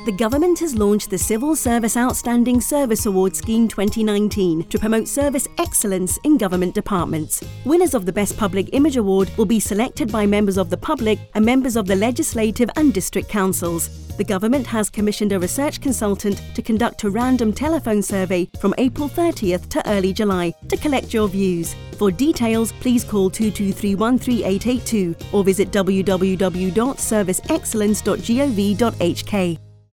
The government has launched the Civil Service Outstanding Service Award Scheme 2019 to promote service excellence in government departments. Winners of the Best Public Image Award will be selected by members of the public and members of the legislative and district councils. The government has commissioned a research consultant to conduct a random telephone survey from April 30th to early July to collect your views. For details, please call 223 13882 or visit www.serviceexcellence.gov.hk.